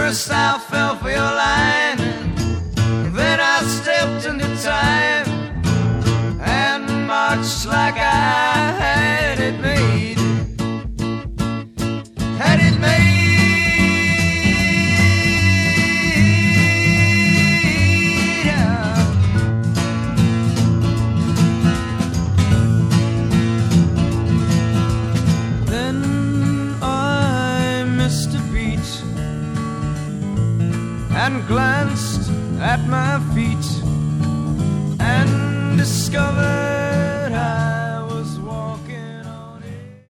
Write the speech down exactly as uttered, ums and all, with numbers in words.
First I fell for your line, then I stepped into time and marched like I had it made. Had it made. And glanced at my feet and discovered